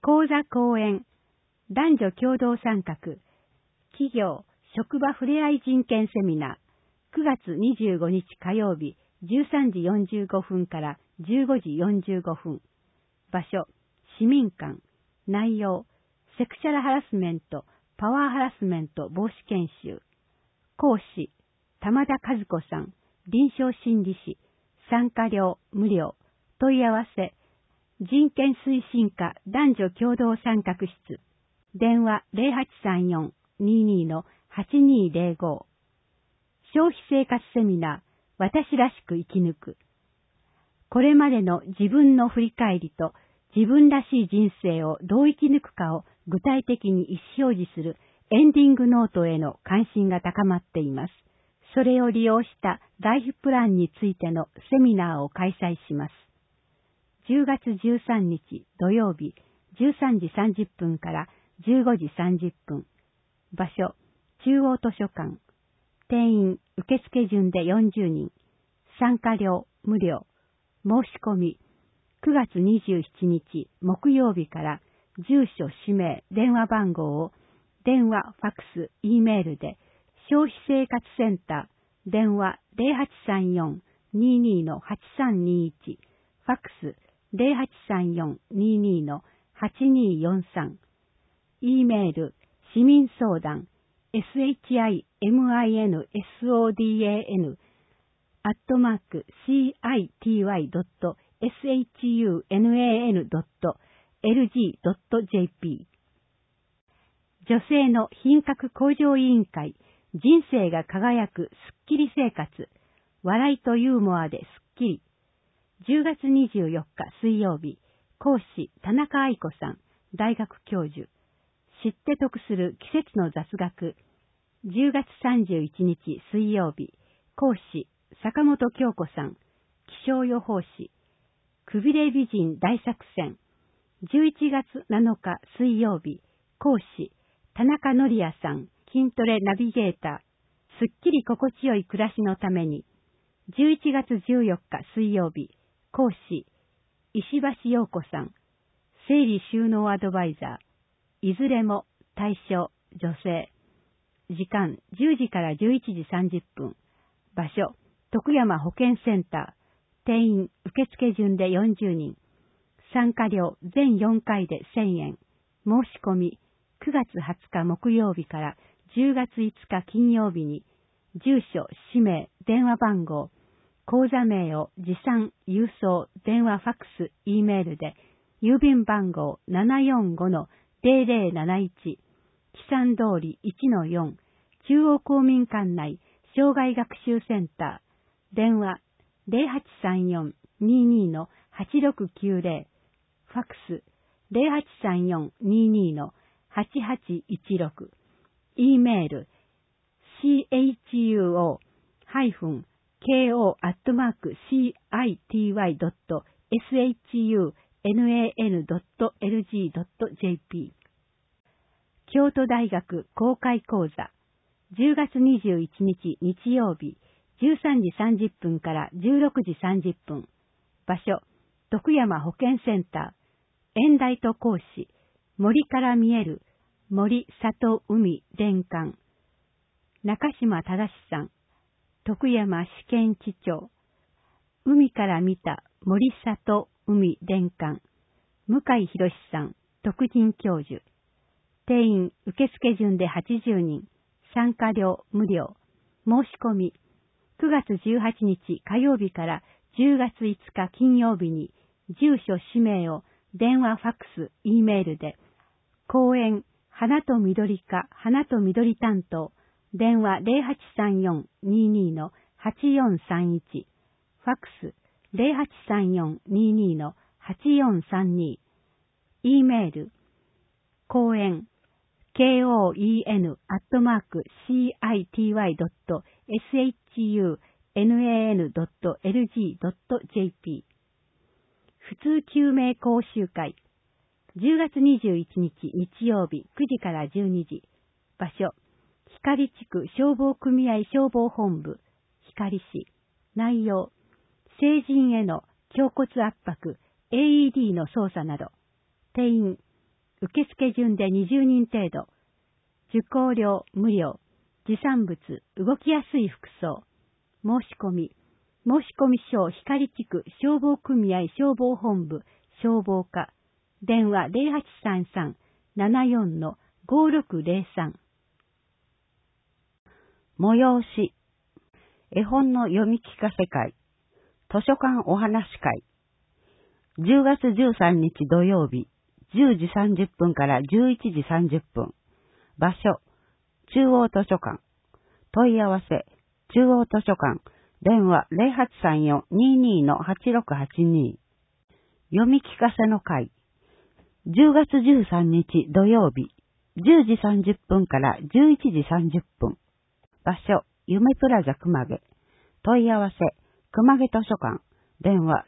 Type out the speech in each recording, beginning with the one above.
講座講演、男女共同参画、企業、職場ふれあい人権セミナー、9月25日火曜日、13時45分から15時45分。場所、市民館。内容、セクシャルハラスメント、パワーハラスメント防止研修。講師、玉田和子さん、臨床心理士。参加料無料。問い合わせ、人権推進課男女共同参画室。電話0834-22-8205。消費生活セミナー、私らしく生き抜く。これまでの自分の振り返りと自分らしい人生をどう生き抜くかを具体的に意思表示するエンディングノートへの関心が高まっています。それを利用したライフプランについてのセミナーを開催します。10月13日土曜日13時30分から15時30分。場所、中央図書館。定員受付順で40人。参加料無料。申し込み9月27日木曜日から住所、氏名、電話番号を電話、ファックス、Eメールで消費生活センター電話0834-22-8321ファックス0834-22-8243 Eメール市民相談 shiminsoudan.shun.lg.jp 女性の品格向上委員会人生が輝くスッキリ生活笑いとユーモアでスッキリ10月24日水曜日講師田中愛子さん大学教授知って得する季節の雑学10月31日水曜日講師坂本京子さん気象予報士くびれ美人大作戦11月7日水曜日講師田中則也さん筋トレナビゲーターすっきり心地よい暮らしのために11月14日水曜日講師石橋陽子さん整理収納アドバイザーいずれも対象女性時間10時から11時30分場所徳山保健センター定員受付順で40人参加料全4回で1000円申し込み9月20日木曜日から10月5日金曜日に住所、氏名、電話番号口座名を持参、郵送、電話、ファックス、Eメールで郵便番号 745-0071 木山通り 1-4 中央公民館内障害学習センター電話 0834-22-8690 ファックス 0834-22-8816 Eメール chuo-city.shun.lg.jp 京都大学公開講座10月21日日曜日13時30分から16時30分場所徳山保健センター演題と講師森から見える森里海伝館中島正さん徳山試験地長海から見た森里海伝館向井博さん特任教授定員受付順で80人参加料無料申し込み9月18日火曜日から10月5日金曜日に住所氏名を電話ファックス Eメールで講演花と緑課花と緑担当電話 0834-22-8431 ファックス 0834-22-8432 Eメール講演koen@city.shun.lg.jp 普通救命講習会10月21日日曜日9時から12時場所光地区消防組合消防本部光市内容成人への胸骨圧迫 AED の操作など定員受付順で20人程度。受講料無料。持参物、動きやすい服装。申し込み書光地区消防組合消防本部消防課。電話0833-74-5603。催し。絵本の読み聞かせ会。図書館お話会。10月13日土曜日、10時30分から11時30分。場所、中央図書館。問い合わせ、中央図書館。電話0834-22-8682。読み聞かせの会。10月13日土曜日、10時30分から11時30分。場所、夢プラザ熊毛。問い合わせ、熊毛図書館。電話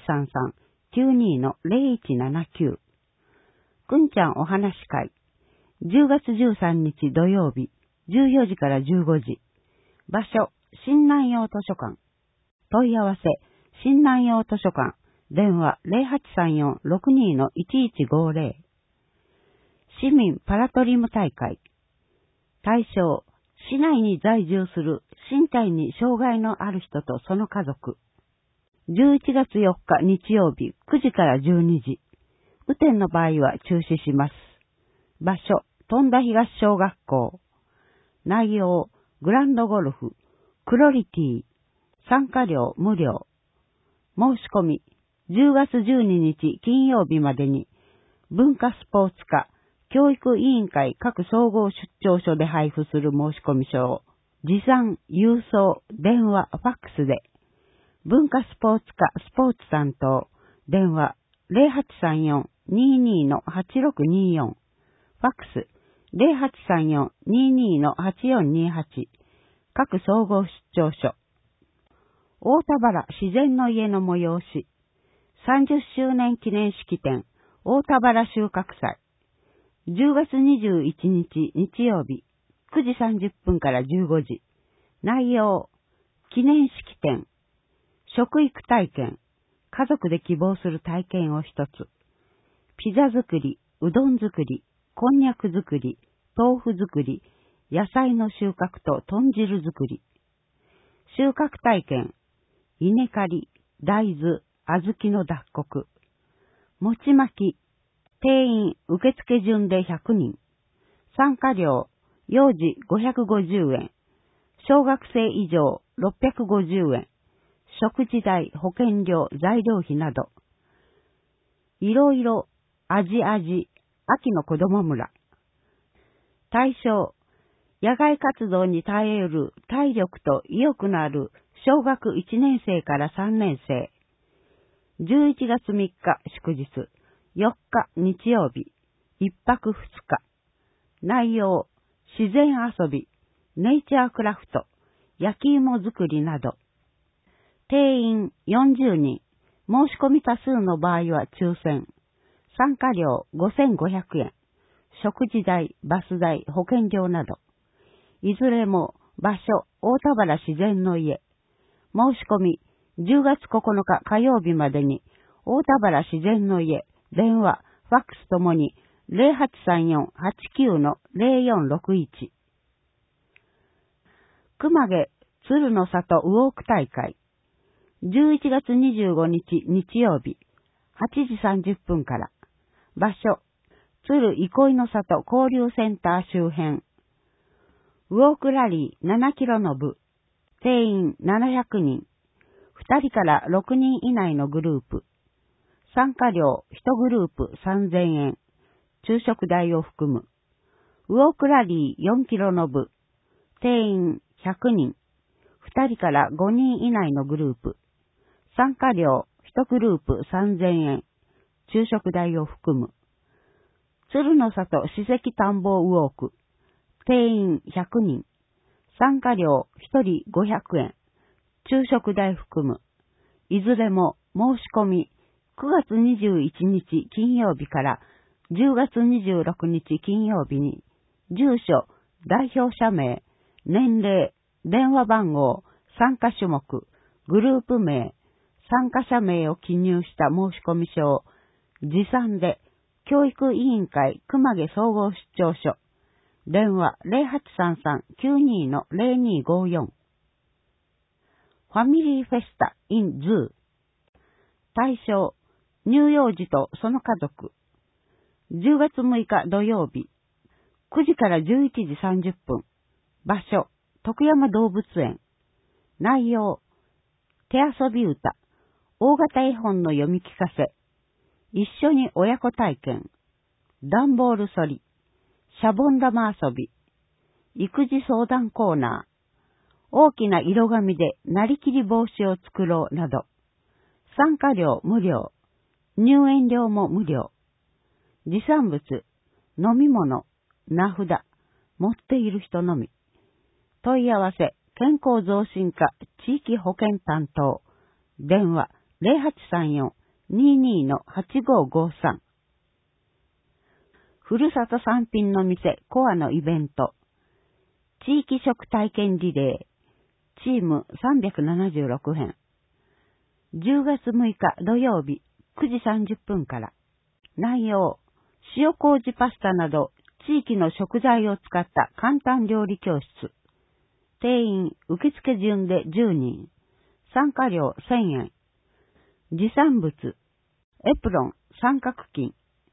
0833-92-0179。くんちゃんお話会。10月13日土曜日、14時から15時。場所、新南洋図書館。問い合わせ、新南洋図書館。電話0834-62-1150。市民パラトリム大会。対象、市内に在住する身体に障害のある人とその家族。11月4日日曜日9時から12時。雨天の場合は中止します。場所、富田東小学校。内容、グランドゴルフ、クロリティ。参加料無料。申し込み、10月12日金曜日までに、文化スポーツ課、教育委員会各総合出張所で配布する申し込み書を、持参、郵送、電話、ファックスで、文化スポーツ課スポーツ担当、電話0834-22-8624、ファックス0834-22-8428、各総合出張所。大田原自然の家の催し、30周年記念式典、大田原収穫祭。10月21日日曜日、9時30分から15時。内容、記念式典、食育体験、家族で希望する体験を一つ。ピザ作り、うどん作り、こんにゃく作り、豆腐作り、野菜の収穫と豚汁作り。収穫体験、稲刈り、大豆、小豆の脱穀。餅巻き、定員受付順で100人。参加料、幼児550円。小学生以上650円。食事代、保険料、材料費など。いろいろ、秋の子供村。対象、野外活動に耐えうる体力と意欲のある小学1年生から3年生。11月3日祝日、4日日曜日、1泊2日。内容、自然遊び、ネイチャークラフト、焼き芋作りなど。定員40人、申し込み多数の場合は抽選。参加料5500円。食事代、バス代、保険料など。いずれも場所、大田原自然の家。申し込み、10月9日火曜日までに、大田原自然の家、電話、ファックスともに、0834-89-0461。熊毛、鶴の里ウォーク大会。11月25日日曜日、8時30分から。場所、鶴憩いの里交流センター周辺。ウォークラリー7キロの部。定員700人。2人から6人以内のグループ。参加料1グループ3000円。昼食代を含む。ウォークラリー4キロの部。定員100人。2人から5人以内のグループ。参加料1グループ3000円。昼食代を含む。鶴の里史跡探訪ウォーク。定員100人。参加料1人500円。昼食代含む。いずれも申し込み9月21日金曜日から10月26日金曜日に、住所、代表者名、年齢、電話番号、参加種目、グループ名、参加者名を記入した申し込み書を持参で教育委員会熊毛総合出張所。電話0833-92-0254。ファミリーフェスタ in ズー。対象、乳幼児とその家族。10月6日土曜日。9時から11時30分。場所、徳山動物園。内容、手遊び歌、大型絵本の読み聞かせ、一緒に親子体験、段ボール剃り、シャボン玉遊び、育児相談コーナー、大きな色紙でなりきり帽子を作ろうなど、参加料無料、入園料も無料、持参物、飲み物、名札、持っている人のみ。問い合わせ、健康増進課地域保健担当。電話0834-22-8553。ふるさと産品の店コアのイベント。地域食体験リレー。チーム376編。10月6日土曜日9時30分から。内容、塩麹パスタなど地域の食材を使った簡単料理教室。定員受付順で10人。参加料1000円。持参物、エプロン、三角巾。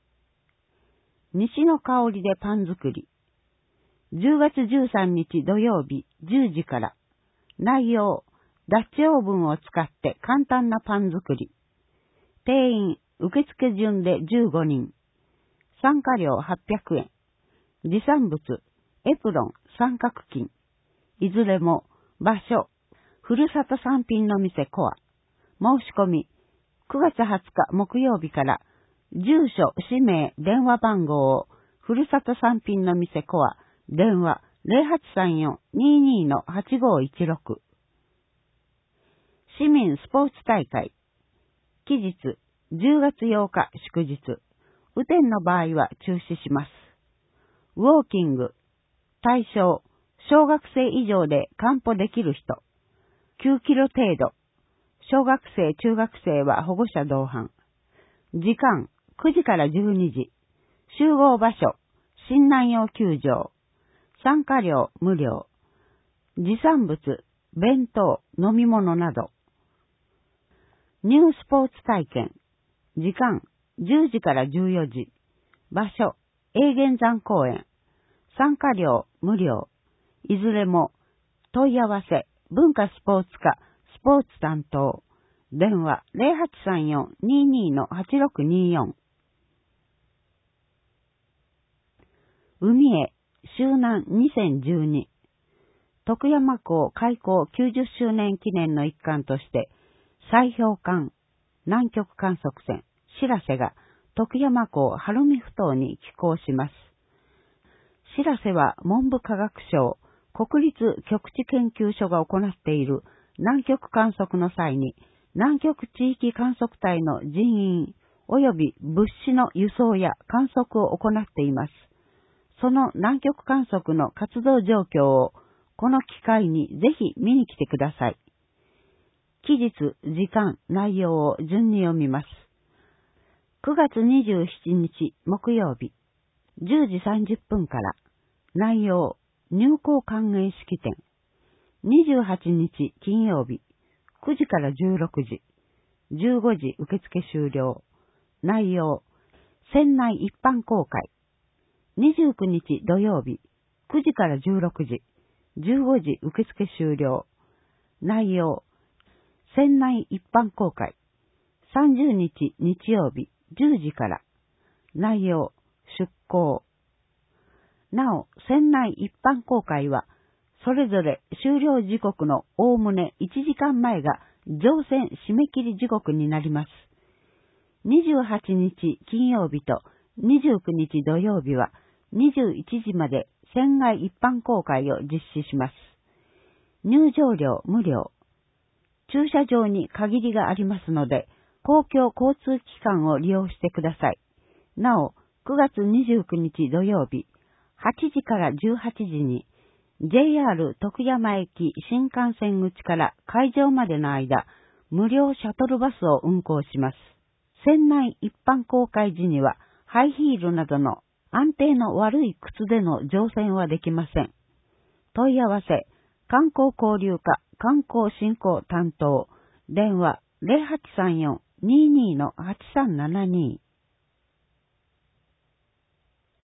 西の香りでパン作り。10月13日土曜日10時から。内容、ダッチオーブンを使って簡単なパン作り。定員受付順で15人。参加料800円。持参物、エプロン、三角巾。いずれも場所、ふるさと産品の店コア。申し込み、9月20日木曜日から、住所、氏名、電話番号を、ふるさと産品の店コア、電話0834-22-8516。市民スポーツ大会。期日、10月8日祝日。雨天の場合は中止します。ウォーキング。対象、小学生以上で散歩できる人。9キロ程度。小学生、中学生は保護者同伴。時間、9時から12時。集合場所、新南陽球場。参加料無料。持参物、弁当、飲み物など。ニュースポーツ体験。時間、10時から14時。場所、永源山公園。参加料無料。いずれも、問い合わせ、文化スポーツ課、スポーツ担当。電話0834-22-8624。海へ、周南2012。徳山港開港90周年記念の一環として、砕氷艦、南極観測船、しらせが徳山港晴海埠頭に寄港します。しらせは文部科学省、国立極地研究所が行っている南極観測の際に、南極地域観測隊の人員及び物資の輸送や観測を行っています。その南極観測の活動状況をこの機会にぜひ見に来てください。期日、時間、内容を順に読みます。9月27日木曜日、10時30分から。内容、入港歓迎式典。28日金曜日、9時から16時。15時受付終了。内容、船内一般公開。29日土曜日、9時から16時。15時受付終了。内容、船内一般公開。30日日曜日、10時から。内容、出港。なお、船内一般公開は、それぞれ終了時刻のおおむね1時間前が乗船締め切り時刻になります。28日金曜日と29日土曜日は21時まで船外一般公開を実施します。入場料無料。駐車場に限りがありますので、公共交通機関を利用してください。なお、9月29日土曜日、8時から18時に、JR 徳山駅新幹線口から会場までの間、無料シャトルバスを運行します。船内一般公開時には、 ハイヒールなどの安定の悪い靴での乗船はできません。問い合わせ、観光交流課観光振興担当、電話 0834-22-8372